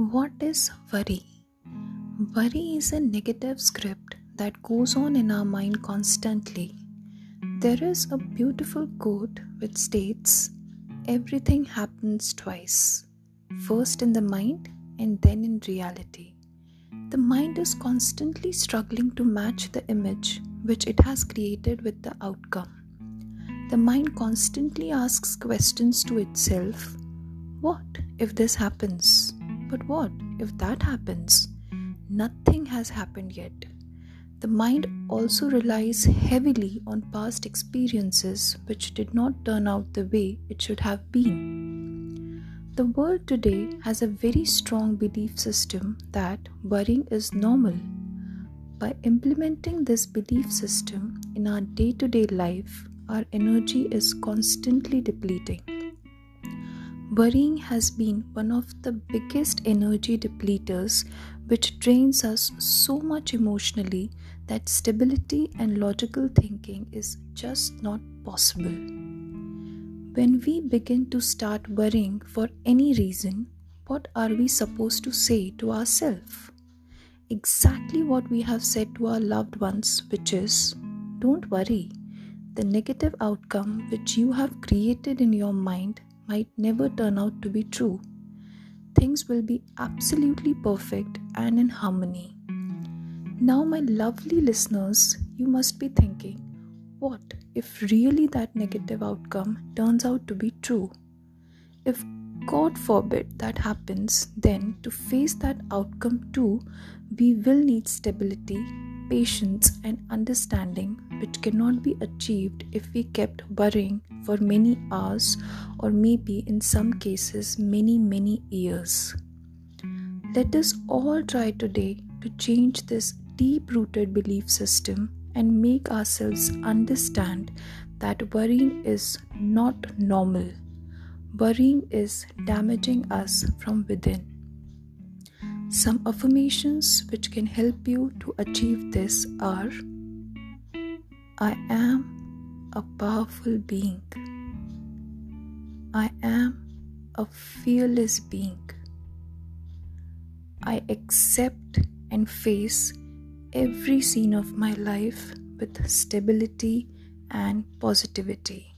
What is worry? Worry is a negative script that goes on in our mind constantly. There is a beautiful quote which states, "Everything happens twice, first in the mind and then in reality." The mind is constantly struggling to match the image which it has created with the outcome. The mind constantly asks questions to itself. What if this happens? But what if that happens? Nothing has happened yet. The mind also relies heavily on past experiences which did not turn out the way it should have been. The world today has a very strong belief system that worrying is normal. By implementing this belief system in our day-to-day life, our energy is constantly depleting. Worrying has been one of the biggest energy depleters which drains us so much emotionally that stability and logical thinking is just not possible. When we begin to start worrying for any reason, what are we supposed to say to ourselves? Exactly what we have said to our loved ones, which is, "Don't worry, the negative outcome which you have created in your mind might never turn out to be true. Things will be absolutely perfect and in harmony." Now, my lovely listeners, you must be thinking, what if really that negative outcome turns out to be true? If God forbid that happens, then to face that outcome too, we will need stability, patience, and understanding, which cannot be achieved if we kept worrying for many hours or maybe in some cases many years. Let us all try today to change this deep-rooted belief system and make ourselves understand that worrying is not normal. Worrying is damaging us from within. Some affirmations which can help you to achieve this are: I am a powerful being. I am a fearless being. I accept and face every scene of my life with stability and positivity.